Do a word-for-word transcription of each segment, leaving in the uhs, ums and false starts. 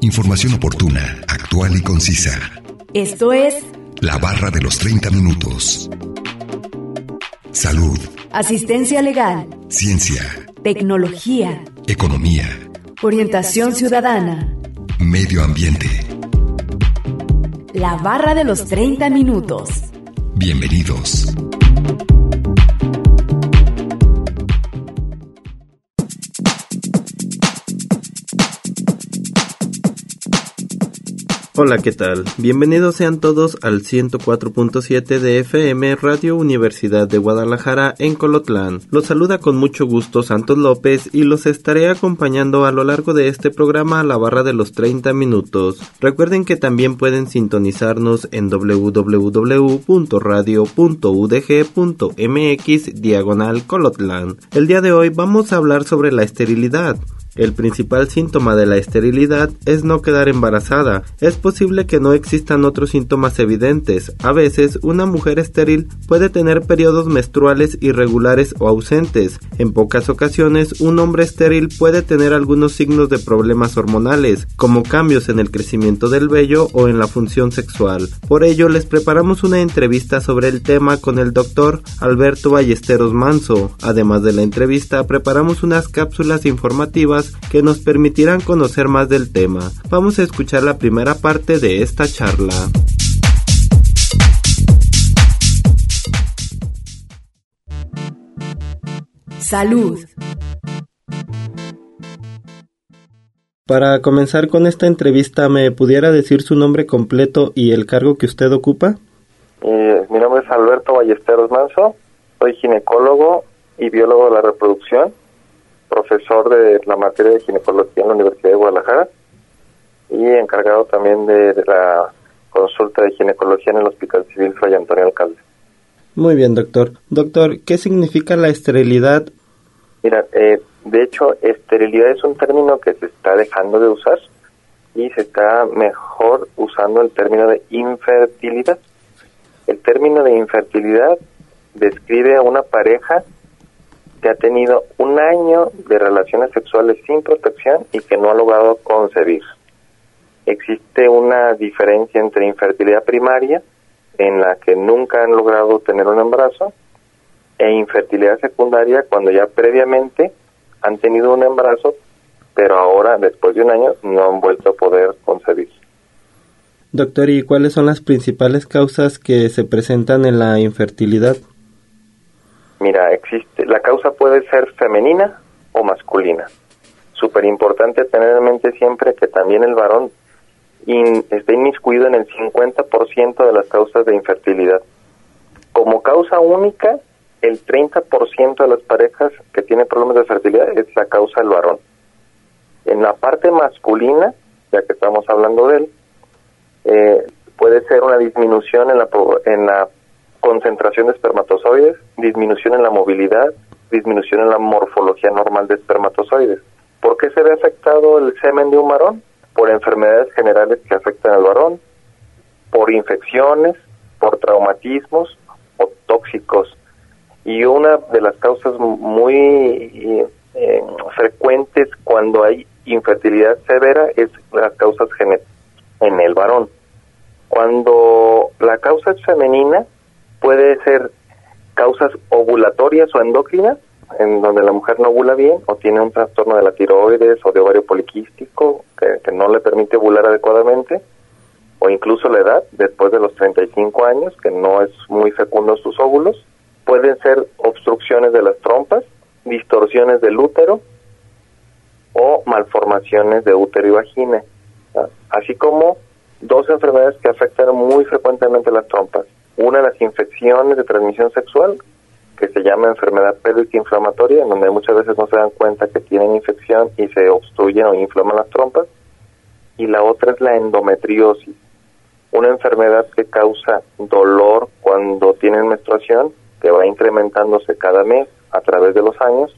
Información oportuna, actual y concisa. Esto es La Barra de los treinta minutos. Salud. Asistencia legal. Ciencia. Tecnología. Economía. Orientación ciudadana. Medio ambiente. La Barra de los treinta minutos. Bienvenidos. Hola, ¿qué tal? Bienvenidos sean todos al ciento cuatro punto siete de F M Radio Universidad de Guadalajara en Colotlán. Los saluda con mucho gusto Santos López y los estaré acompañando a lo largo de este programa a la barra de los treinta minutos. Recuerden que también pueden sintonizarnos en doble u doble u doble u punto radio punto u d g punto m x diagonal Colotlán. El día de hoy vamos a hablar sobre la esterilidad. El principal síntoma de la esterilidad es no quedar embarazada. Es posible que no existan otros síntomas evidentes. A veces, una mujer estéril puede tener periodos menstruales irregulares o ausentes. En pocas ocasiones, un hombre estéril puede tener algunos signos de problemas hormonales, como cambios en el crecimiento del vello o en la función sexual. Por ello, les preparamos una entrevista sobre el tema con el doctor Alberto Ballesteros Manso. Además de la entrevista, preparamos unas cápsulas informativas que nos permitirán conocer más del tema. Vamos a escuchar la primera parte de esta charla. Salud. Para comenzar con esta entrevista, ¿me pudiera decir su nombre completo y el cargo que usted ocupa? Eh, mi nombre es Alberto Ballesteros Manso, soy ginecólogo y biólogo de la reproducción, profesor de la materia de ginecología en la Universidad de Guadalajara y encargado también de, de la consulta de ginecología en el Hospital Civil Fray Antonio Alcalde. Muy bien, doctor. Doctor, ¿qué significa la esterilidad? Mira, eh, de hecho, esterilidad es un término que se está dejando de usar y se está mejor usando el término de infertilidad. El término de infertilidad describe a una pareja que ha tenido un año de relaciones sexuales sin protección y que no ha logrado concebir. Existe una diferencia entre infertilidad primaria, en la que nunca han logrado tener un embarazo, e infertilidad secundaria, cuando ya previamente han tenido un embarazo, pero ahora, después de un año, no han vuelto a poder concebir. Doctor, ¿y cuáles son las principales causas que se presentan en la infertilidad? Mira, existe, la causa puede ser femenina o masculina. Súper importante tener en mente siempre que también el varón in, está inmiscuido en el cincuenta por ciento de las causas de infertilidad. Como causa única, el treinta por ciento de las parejas que tienen problemas de fertilidad es la causa del varón. En la parte masculina, ya que estamos hablando de él, eh, puede ser una disminución en la, en la concentración de espermatozoides, disminución en la movilidad, disminución en la morfología normal de espermatozoides. ¿Por qué se ve afectado el semen de un varón? Por enfermedades generales que afectan al varón, por infecciones, por traumatismos o tóxicos. Y una de las causas muy eh, frecuentes cuando hay infertilidad severa es las causas genéticas en el varón. Cuando la causa es femenina, puede ser causas ovulatorias o endocrinas, en donde la mujer no ovula bien o tiene un trastorno de la tiroides o de ovario poliquístico que, que no le permite ovular adecuadamente, o incluso la edad, después de los treinta y cinco años, que no es muy fecundo sus óvulos. Pueden ser obstrucciones de las trompas, distorsiones del útero o malformaciones de útero y vagina, ¿no? Así como dos enfermedades que afectan muy frecuentemente las trompas. Una, las infecciones de transmisión sexual, que se llama enfermedad pélvica inflamatoria, en donde muchas veces no se dan cuenta que tienen infección y se obstruyen o inflaman las trompas. Y la otra es la endometriosis, una enfermedad que causa dolor cuando tienen menstruación, que va incrementándose cada mes a través de los años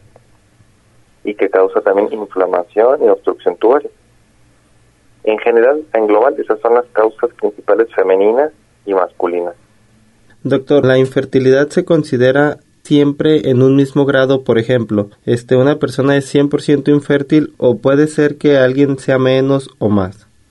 y que causa también inflamación y obstrucción tubaria. En general, en global, esas son las causas principales femeninas y masculinas. Doctor, ¿la infertilidad se considera siempre en un mismo grado? Por ejemplo, este, ¿una persona es cien por ciento infértil o puede ser que alguien sea menos o más?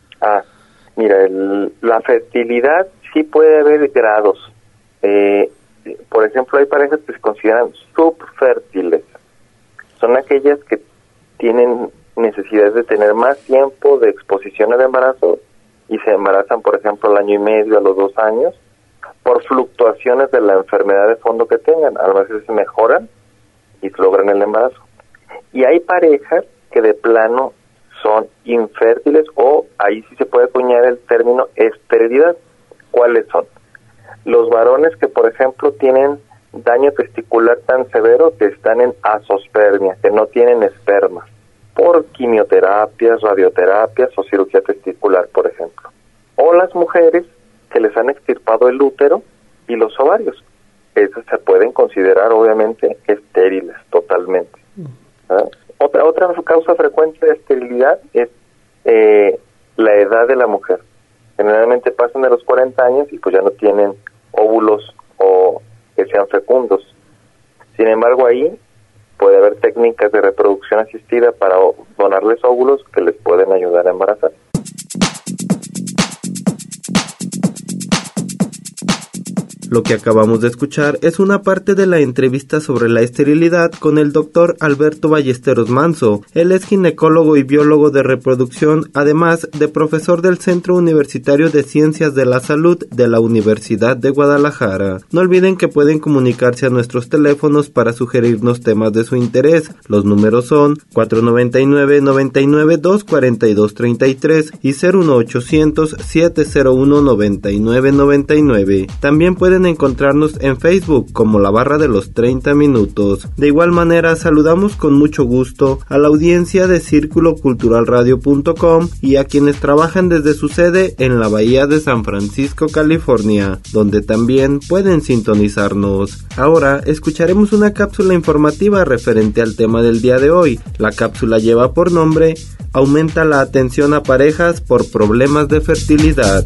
Mira, el, la fertilidad sí puede haber grados. Eh, por ejemplo, hay parejas que se consideran subfértiles. Son aquellas que tienen necesidad de tener más tiempo de exposición al embarazo y se embarazan, por ejemplo, al año y medio, a los dos años, por fluctuaciones de la enfermedad de fondo que tengan. A veces se mejoran y logran el embarazo. Y hay parejas que de plano son infértiles, o ahí sí se puede acuñar el término esterilidad. ¿Cuáles son? Los varones que, por ejemplo, tienen daño testicular tan severo que están en azospermia, que no tienen esperma, por quimioterapias, radioterapias o cirugía testicular, por ejemplo. O las mujeres que les han extirpado el útero y los ovarios. Esas se pueden considerar, obviamente, estériles totalmente. ¿Ah? Otra otra causa frecuente de esterilidad es eh, la edad de la mujer. Generalmente pasan de los cuarenta años y pues ya no tienen óvulos o que sean fecundos. Sin embargo, ahí puede haber técnicas de reproducción asistida para donarles óvulos que les pueden ayudar a embarazar. Lo que acabamos de escuchar es una parte de la entrevista sobre la esterilidad con el doctor Alberto Ballesteros Manso. Él es ginecólogo y biólogo de reproducción, además de profesor del Centro Universitario de Ciencias de la Salud de la Universidad de Guadalajara. No olviden que pueden comunicarse a nuestros teléfonos para sugerirnos temas de su interés. Los números son cuatro nueve nueve, noventa y nueve, doscientos cuarenta y dos treinta y tres y cero uno ochocientos, siete cero uno, noventa y nueve noventa y nueve. También pueden encontrarnos en Facebook como la barra de los treinta minutos. De igual manera, saludamos con mucho gusto a la audiencia de círculo cultural radio punto com y a quienes trabajan desde su sede en la Bahía de San Francisco, California, donde también pueden sintonizarnos. Ahora escucharemos una cápsula informativa referente al tema del día de hoy. La cápsula lleva por nombre Aumenta la atención a parejas por problemas de fertilidad.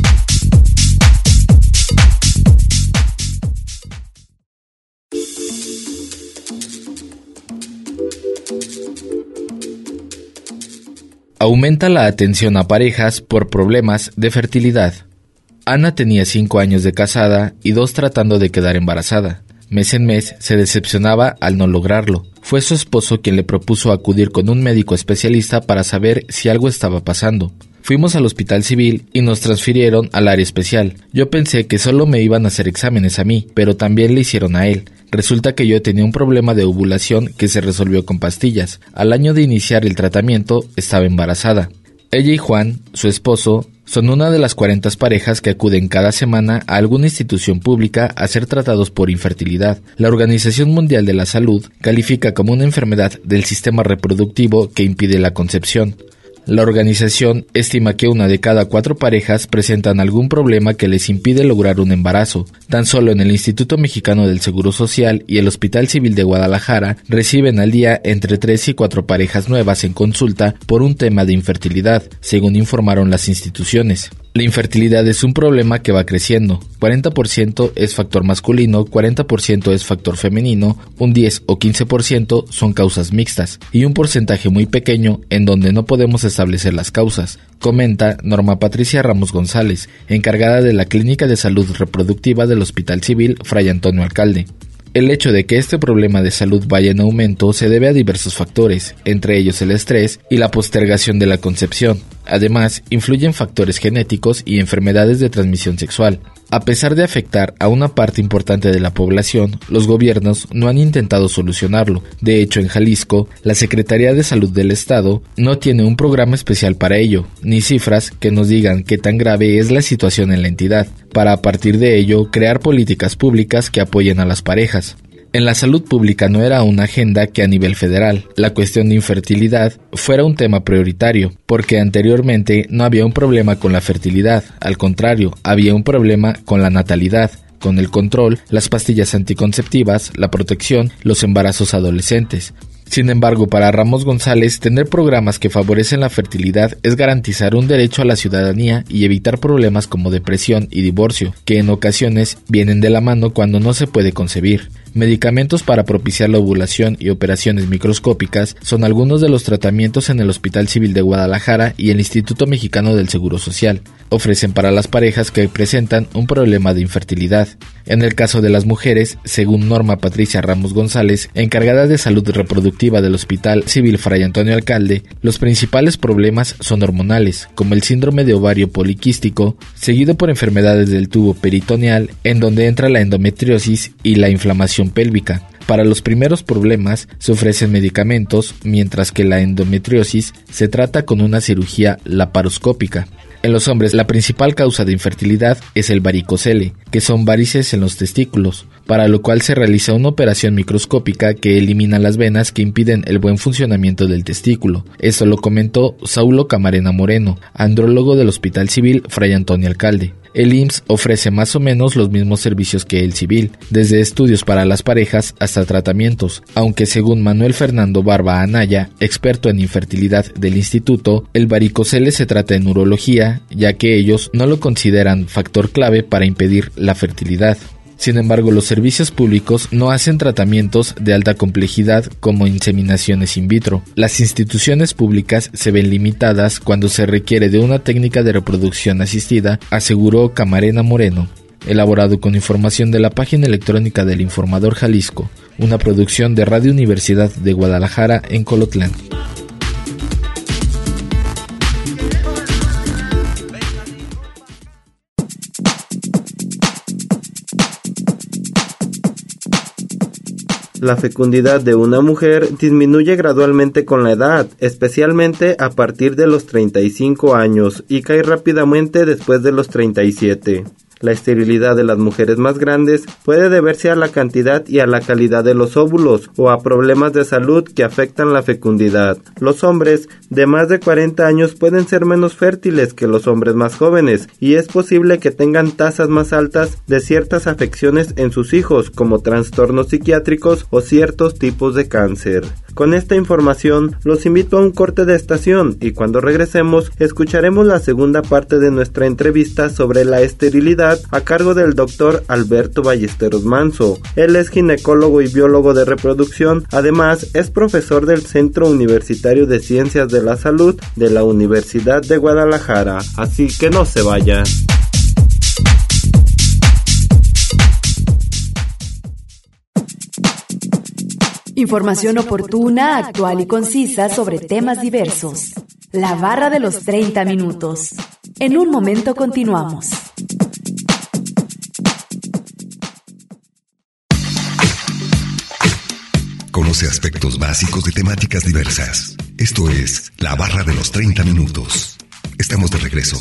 Aumenta la atención a parejas por problemas de fertilidad. Ana tenía cinco años de casada y dos tratando de quedar embarazada. Mes en mes se decepcionaba al no lograrlo. Fue su esposo quien le propuso acudir con un médico especialista para saber si algo estaba pasando. Fuimos al hospital civil y nos transfirieron al área especial. Yo pensé que solo me iban a hacer exámenes a mí, pero también le hicieron a él. Resulta que yo tenía un problema de ovulación que se resolvió con pastillas. Al año de iniciar el tratamiento, estaba embarazada. Ella y Juan, su esposo, son una de las cuarenta parejas que acuden cada semana a alguna institución pública a ser tratados por infertilidad. La Organización Mundial de la Salud califica como una enfermedad del sistema reproductivo que impide la concepción. La organización estima que una de cada cuatro parejas presentan algún problema que les impide lograr un embarazo. Tan solo en el Instituto Mexicano del Seguro Social y el Hospital Civil de Guadalajara reciben al día entre tres y cuatro parejas nuevas en consulta por un tema de infertilidad, según informaron las instituciones. La infertilidad es un problema que va creciendo. cuarenta por ciento es factor masculino, cuarenta por ciento es factor femenino, un diez o quince por ciento son causas mixtas y un porcentaje muy pequeño en donde no podemos establecer las causas, comenta Norma Patricia Ramos González, encargada de la Clínica de Salud Reproductiva del Hospital Civil Fray Antonio Alcalde. El hecho de que este problema de salud vaya en aumento se debe a diversos factores, entre ellos el estrés y la postergación de la concepción. Además, influyen factores genéticos y enfermedades de transmisión sexual. A pesar de afectar a una parte importante de la población, los gobiernos no han intentado solucionarlo. De hecho, en Jalisco, la Secretaría de Salud del Estado no tiene un programa especial para ello, ni cifras que nos digan qué tan grave es la situación en la entidad, para a partir de ello crear políticas públicas que apoyen a las parejas. En la salud pública no era una agenda que a nivel federal la cuestión de infertilidad fuera un tema prioritario, porque anteriormente no había un problema con la fertilidad, al contrario, había un problema con la natalidad, con el control, las pastillas anticonceptivas, la protección, los embarazos adolescentes. Sin embargo, para Ramos González, tener programas que favorecen la fertilidad es garantizar un derecho a la ciudadanía y evitar problemas como depresión y divorcio, que en ocasiones vienen de la mano cuando no se puede concebir. Medicamentos para propiciar la ovulación y operaciones microscópicas son algunos de los tratamientos en el Hospital Civil de Guadalajara y el Instituto Mexicano del Seguro Social. Ofrecen para las parejas que presentan un problema de infertilidad. En el caso de las mujeres, según Norma Patricia Ramos González, encargada de salud reproductiva del Hospital Civil Fray Antonio Alcalde, los principales problemas son hormonales, como el síndrome de ovario poliquístico, seguido por enfermedades del tubo peritoneal, en donde entra la endometriosis y la inflamación pélvica. Para los primeros problemas se ofrecen medicamentos, mientras que la endometriosis se trata con una cirugía laparoscópica. En los hombres, la principal causa de infertilidad es el varicocele, que son varices en los testículos, para lo cual se realiza una operación microscópica que elimina las venas que impiden el buen funcionamiento del testículo. Esto lo comentó Saulo Camarena Moreno, andrólogo del Hospital Civil Fray Antonio Alcalde. El I M S S ofrece más o menos los mismos servicios que el civil, desde estudios para las parejas hasta tratamientos, aunque según Manuel Fernando Barba Anaya, experto en infertilidad del instituto, el varicocele se trata en urología, ya que ellos no lo consideran factor clave para impedir la fertilidad. Sin embargo, los servicios públicos no hacen tratamientos de alta complejidad como inseminaciones in vitro. Las instituciones públicas se ven limitadas cuando se requiere de una técnica de reproducción asistida, aseguró Camarena Moreno. Elaborado con información de la página electrónica del Informador Jalisco, una producción de Radio Universidad de Guadalajara en Colotlán. La fecundidad de una mujer disminuye gradualmente con la edad, especialmente a partir de los treinta y cinco años, y cae rápidamente después de los treinta y siete. La esterilidad de las mujeres más grandes puede deberse a la cantidad y a la calidad de los óvulos o a problemas de salud que afectan la fecundidad. Los hombres de más de cuarenta años pueden ser menos fértiles que los hombres más jóvenes y es posible que tengan tasas más altas de ciertas afecciones en sus hijos, como trastornos psiquiátricos o ciertos tipos de cáncer. Con esta información los invito a un corte de estación y cuando regresemos escucharemos la segunda parte de nuestra entrevista sobre la esterilidad a cargo del doctor Alberto Ballesteros Manso. Él es ginecólogo y biólogo de reproducción, además es profesor del Centro Universitario de Ciencias de la Salud de la Universidad de Guadalajara, así que no se vaya. Información oportuna, actual y concisa sobre temas diversos. La barra de los treinta minutos. En un momento continuamos. Conoce aspectos básicos de temáticas diversas. Esto es La Barra de los treinta minutos. Estamos de regreso.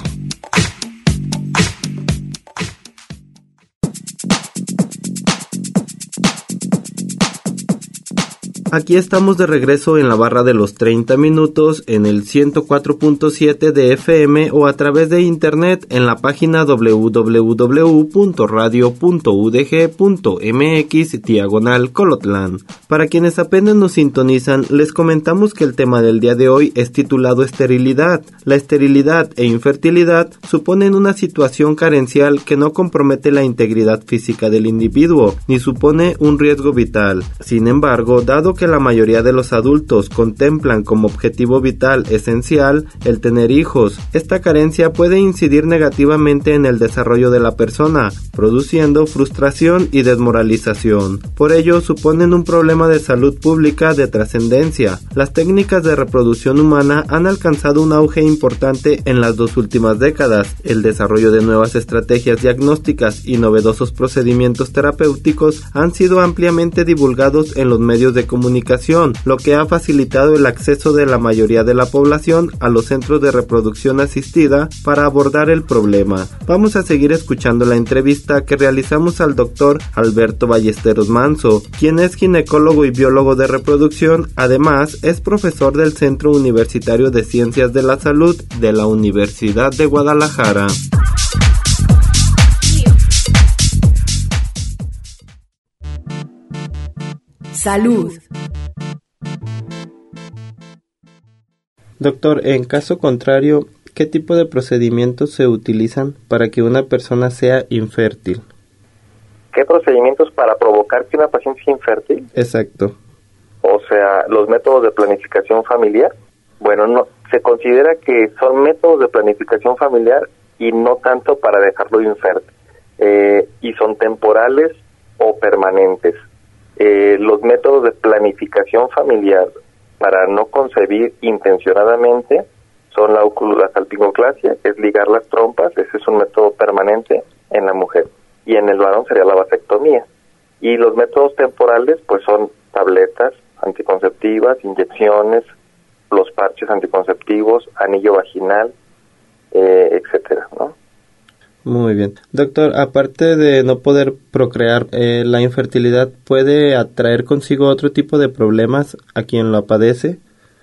Aquí estamos de regreso en la barra de los treinta minutos en el ciento cuatro punto siete de F M o a través de internet en la página doble u doble u doble u punto radio punto u d g punto m x diagonal Colotlán. Para quienes apenas nos sintonizan, les comentamos que el tema del día de hoy es titulado esterilidad. La esterilidad e infertilidad suponen una situación carencial que no compromete la integridad física del individuo, ni supone un riesgo vital. Sin embargo, dado que la mayoría de los adultos contemplan como objetivo vital esencial el tener hijos, esta carencia puede incidir negativamente en el desarrollo de la persona, produciendo frustración y desmoralización. Por ello, suponen un problema de salud pública de trascendencia. Las técnicas de reproducción humana han alcanzado un auge importante en las dos últimas décadas. El desarrollo de nuevas estrategias diagnósticas y novedosos procedimientos terapéuticos han sido ampliamente divulgados en los medios de comunicación, lo que ha facilitado el acceso de la mayoría de la población a los centros de reproducción asistida para abordar el problema. Vamos a seguir escuchando la entrevista que realizamos al doctor Alberto Ballesteros Manso, quien es ginecólogo y biólogo de reproducción, además es profesor del Centro Universitario de Ciencias de la Salud de la Universidad de Guadalajara. Salud. Doctor, en caso contrario, ¿qué tipo de procedimientos se utilizan para que una persona sea infértil? Ok, ¿qué procedimientos para provocar que una paciente sea infértil? Exacto. O sea, los métodos de planificación familiar. Bueno, no se considera que son métodos de planificación familiar y no tanto para dejarlo infértil. Eh, y son temporales o permanentes. Eh, los métodos de planificación familiar para no concebir intencionadamente son la, la salpingoclasia, que es ligar las trompas. Ese es un método permanente en la mujer. Y en el varón sería la vasectomía. Y los métodos temporales pues son tabletas anticonceptivas, inyecciones, los parches anticonceptivos, anillo vaginal, eh, etcétera, ¿no? Muy bien. Doctor, aparte de no poder procrear, eh, ¿la infertilidad puede atraer consigo otro tipo de problemas a quien lo padece?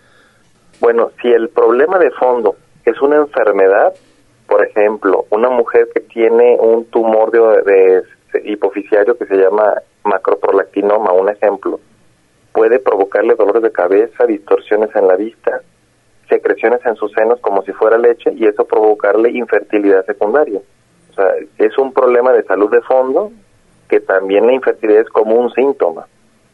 Bueno, si el problema de fondo es una enfermedad, por ejemplo, una mujer que tiene un tumor de, de hipoficiario que se llama macroprolactinoma, un ejemplo, puede provocarle dolores de cabeza, distorsiones en la vista, secreciones en sus senos como si fuera leche, y eso provocarle infertilidad secundaria. O sea, es un problema de salud de fondo que también la infertilidad es como un síntoma.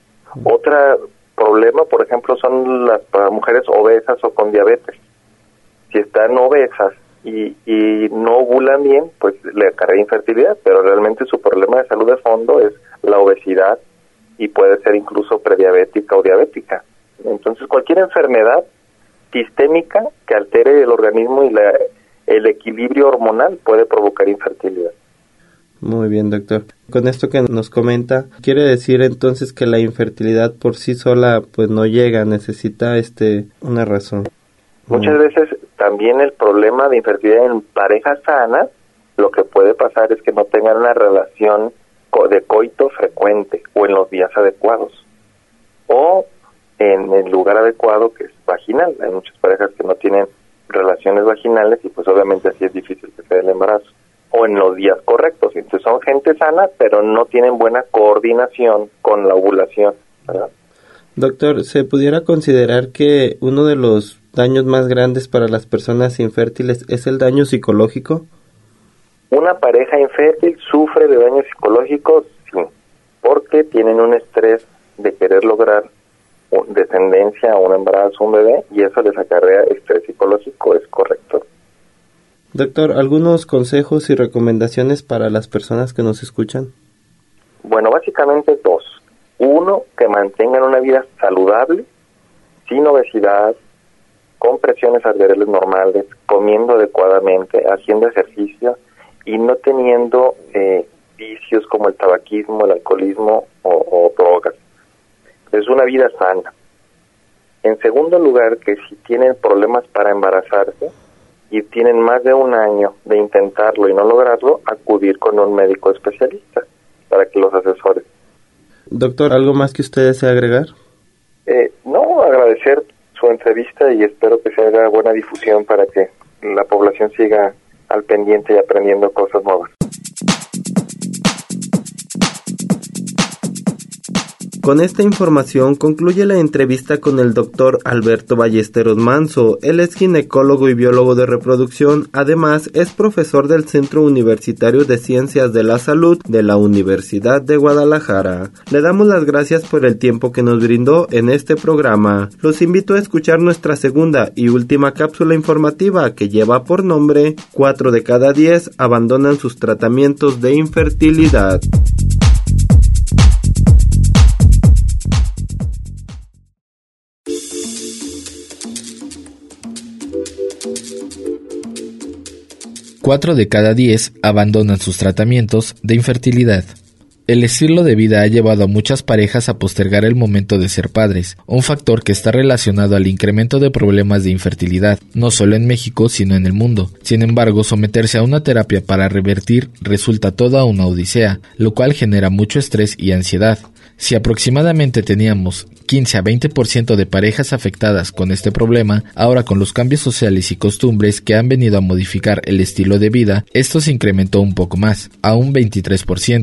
Otro problema, por ejemplo, son las mujeres obesas o con diabetes. Si están obesas y, y no ovulan bien, pues le acarrea infertilidad, pero realmente su problema de salud de fondo es la obesidad y puede ser incluso prediabética o diabética. Entonces, cualquier enfermedad sistémica que altere el organismo y la, el equilibrio hormonal puede provocar infertilidad. Muy bien, doctor. Con esto que nos comenta, quiere decir entonces que la infertilidad por sí sola pues no llega, necesita este una razón. Muchas veces también el problema de infertilidad en parejas sanas, lo que puede pasar es que no tengan una relación de coito frecuente o en los días adecuados o en el lugar adecuado, que es vaginal. Hay muchas parejas que no tienen relaciones vaginales y pues obviamente así es difícil que se dé el embarazo, o en los días correctos. Entonces son gente sana pero no tienen buena coordinación con la ovulación, ¿verdad? Doctor, ¿se pudiera considerar que uno de los daños más grandes para las personas infértiles es el daño psicológico? Una pareja infértil sufre de daños psicológicos, sí, porque tienen un estrés de querer lograr descendencia, un embarazo, un bebé, y eso les acarrea estrés psicológico, es correcto. Doctor, ¿algunos consejos y recomendaciones para las personas que nos escuchan? Bueno, básicamente dos. Uno, que mantengan una vida saludable, sin obesidad, con presiones arteriales normales, comiendo adecuadamente, haciendo ejercicio y no teniendo eh, vicios como el tabaquismo, el alcoholismo o, o drogas. Es una vida sana. En segundo lugar, que si tienen problemas para embarazarse y tienen más de un año de intentarlo y no lograrlo, acudir con un médico especialista para que los asesore. Doctor, ¿algo más que usted desea agregar? Eh, no, agradecer su entrevista y espero que se haga buena difusión para que la población siga al pendiente y aprendiendo cosas nuevas. Con esta información concluye la entrevista con el doctor Alberto Ballesteros Manso. Él es ginecólogo y biólogo de reproducción, además es profesor del Centro Universitario de Ciencias de la Salud de la Universidad de Guadalajara. Le damos las gracias por el tiempo que nos brindó en este programa. Los invito a escuchar nuestra segunda y última cápsula informativa que lleva por nombre cuatro de cada diez abandonan sus tratamientos de infertilidad. Cuatro de cada diez abandonan sus tratamientos de infertilidad. El estilo de vida ha llevado a muchas parejas a postergar el momento de ser padres, un factor que está relacionado al incremento de problemas de infertilidad, no solo en México, sino en el mundo. Sin embargo, someterse a una terapia para revertir resulta toda una odisea, lo cual genera mucho estrés y ansiedad. Si aproximadamente teníamos quince a veinte por ciento de parejas afectadas con este problema, ahora con los cambios sociales y costumbres que han venido a modificar el estilo de vida, esto se incrementó un poco más, a un veintitrés por ciento.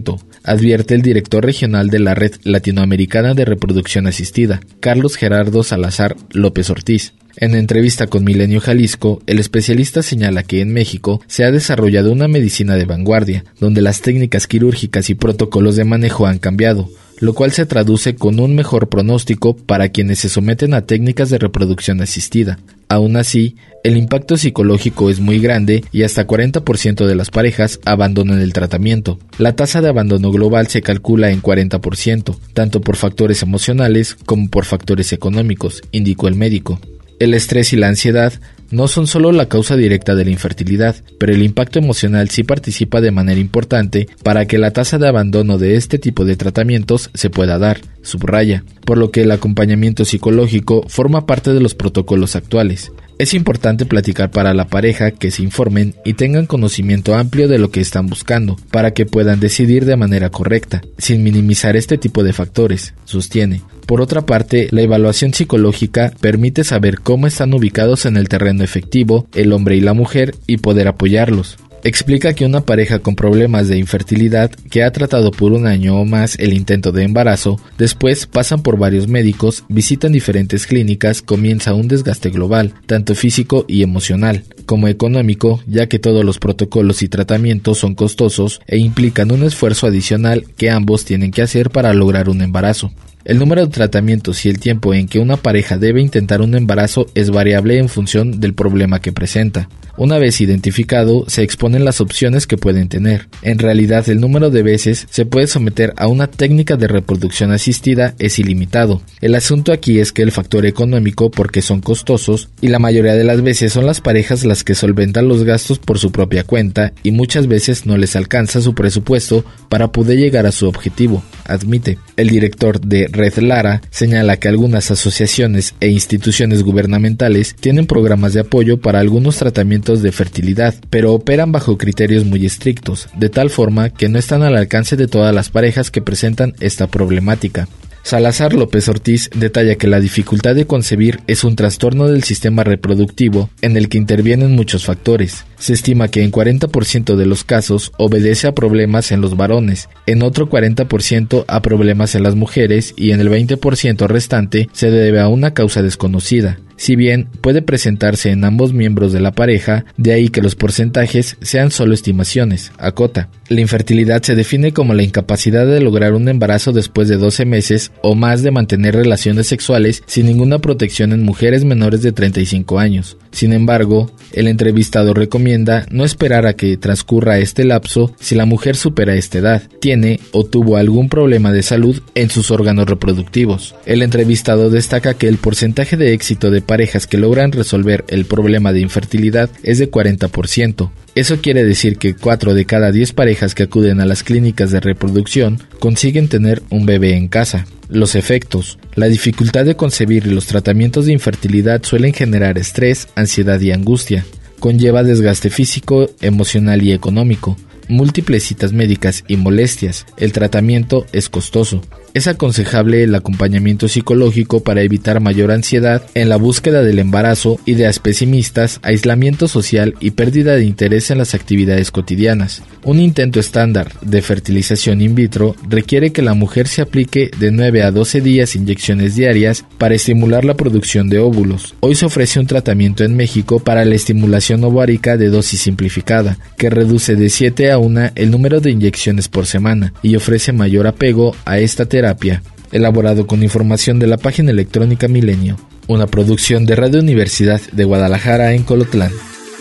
advierte el director regional de la Red Latinoamericana de Reproducción Asistida, Carlos Gerardo Salazar López Ortiz. En entrevista con Milenio Jalisco, el especialista señala que en México se ha desarrollado una medicina de vanguardia, donde las técnicas quirúrgicas y protocolos de manejo han cambiado, lo cual se traduce con un mejor pronóstico para quienes se someten a técnicas de reproducción asistida. Aún así, el impacto psicológico es muy grande y hasta cuarenta por ciento de las parejas abandonan el tratamiento. La tasa de abandono global se calcula en cuarenta por ciento, tanto por factores emocionales como por factores económicos, indicó el médico. El estrés y la ansiedad no son solo la causa directa de la infertilidad, pero el impacto emocional sí participa de manera importante para que la tasa de abandono de este tipo de tratamientos se pueda dar, subraya, por lo que el acompañamiento psicológico forma parte de los protocolos actuales. Es importante platicar para la pareja que se informen y tengan conocimiento amplio de lo que están buscando, para que puedan decidir de manera correcta, sin minimizar este tipo de factores, sostiene. Por otra parte, la evaluación psicológica permite saber cómo están ubicados en el terreno efectivo el hombre y la mujer y poder apoyarlos. Explica que una pareja con problemas de infertilidad que ha tratado por un año o más el intento de embarazo, después pasan por varios médicos, visitan diferentes clínicas, comienza un desgaste global, tanto físico y emocional, como económico, ya que todos los protocolos y tratamientos son costosos e implican un esfuerzo adicional que ambos tienen que hacer para lograr un embarazo. El número de tratamientos y el tiempo en que una pareja debe intentar un embarazo es variable en función del problema que presenta. Una vez identificado, se exponen las opciones que pueden tener. En realidad, el número de veces se puede someter a una técnica de reproducción asistida es ilimitado. El asunto aquí es que el factor económico, porque son costosos, y la mayoría de las veces son las parejas las que solventan los gastos por su propia cuenta y muchas veces no les alcanza su presupuesto para poder llegar a su objetivo, admite. El director de Red Lara señala que algunas asociaciones e instituciones gubernamentales tienen programas de apoyo para algunos tratamientos de fertilidad, pero operan bajo criterios muy estrictos, de tal forma que no están al alcance de todas las parejas que presentan esta problemática. Salazar López Ortiz detalla que la dificultad de concebir es un trastorno del sistema reproductivo en el que intervienen muchos factores. Se estima que en cuarenta por ciento de los casos obedece a problemas en los varones, en otro cuarenta por ciento a problemas en las mujeres y en el veinte por ciento restante se debe a una causa desconocida. Si bien puede presentarse en ambos miembros de la pareja, de ahí que los porcentajes sean solo estimaciones, acota. La infertilidad se define como la incapacidad de lograr un embarazo después de doce meses o más de mantener relaciones sexuales sin ninguna protección en mujeres menores de treinta y cinco años. Sin embargo, el entrevistado recomienda no esperar a que transcurra este lapso si la mujer supera esta edad, tiene o tuvo algún problema de salud en sus órganos reproductivos. El entrevistado destaca que el porcentaje de éxito de parejas que logran resolver el problema de infertilidad es de cuarenta por ciento. Eso quiere decir que cuatro de cada diez parejas que acuden a las clínicas de reproducción consiguen tener un bebé en casa. Los efectos. La dificultad de concebir y los tratamientos de infertilidad suelen generar estrés, ansiedad y angustia. Conlleva desgaste físico, emocional y económico, múltiples citas médicas y molestias. El tratamiento es costoso. Es aconsejable el acompañamiento psicológico para evitar mayor ansiedad en la búsqueda del embarazo, ideas pesimistas, aislamiento social y pérdida de interés en las actividades cotidianas. Un intento estándar de fertilización in vitro requiere que la mujer se aplique de nueve a doce días inyecciones diarias para estimular la producción de óvulos. Hoy se ofrece un tratamiento en México para la estimulación ovárica de dosis simplificada, que reduce de siete a una el número de inyecciones por semana y ofrece mayor apego a esta terapia. Elaborado con información de la página electrónica Milenio, una producción de Radio Universidad de Guadalajara en Colotlán.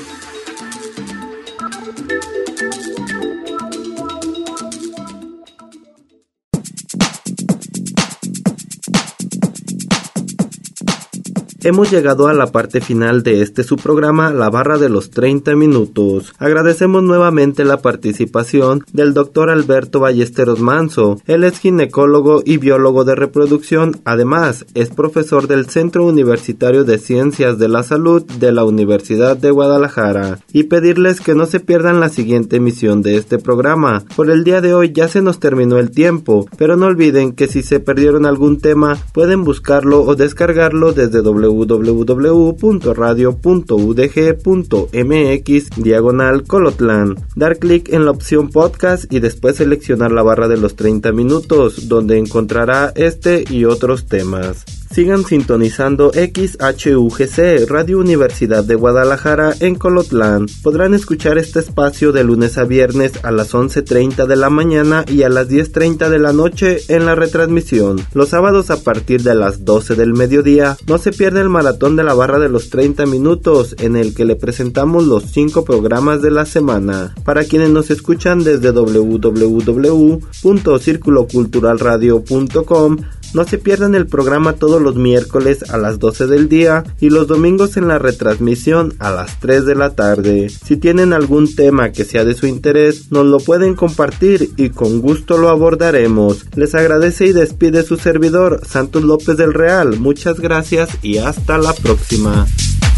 Hemos llegado a la parte final de este su programa, La Barra de los treinta minutos. Agradecemos nuevamente la participación del doctor Alberto Ballesteros Manso. Él es ginecólogo y biólogo de reproducción, además es profesor del Centro Universitario de Ciencias de la Salud de la Universidad de Guadalajara. Y pedirles que no se pierdan la siguiente emisión de este programa. Por el día de hoy ya se nos terminó el tiempo, pero no olviden que si se perdieron algún tema, pueden buscarlo o descargarlo desde w w w w punto radio punto u d g punto m x diagonal Colotlán, dar clic en la opción podcast y después seleccionar la barra de los treinta minutos, donde encontrará este y otros temas. Sigan sintonizando X H U G C, Radio Universidad de Guadalajara en Colotlán. Podrán escuchar este espacio de lunes a viernes a las once treinta de la mañana y a las diez treinta de la noche en la retransmisión. Los sábados a partir de las doce del mediodía, no se pierda el maratón de la barra de los treinta minutos, en el que le presentamos los cinco programas de la semana. Para quienes nos escuchan desde w w w punto círculo cultural radio punto com, no se pierdan el programa todos los miércoles a las doce del día y los domingos en la retransmisión a las tres de la tarde. Si tienen algún tema que sea de su interés, nos lo pueden compartir y con gusto lo abordaremos. Les agradece y despide su servidor, Santos López del Real. Muchas gracias y hasta la próxima.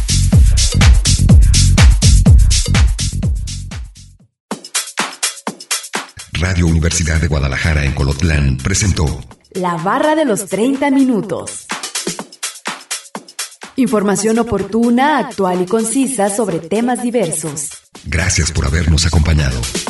Radio Universidad de Guadalajara en Colotlán presentó La Barra de los treinta minutos. Información oportuna, actual y concisa sobre temas diversos. Gracias por habernos acompañado.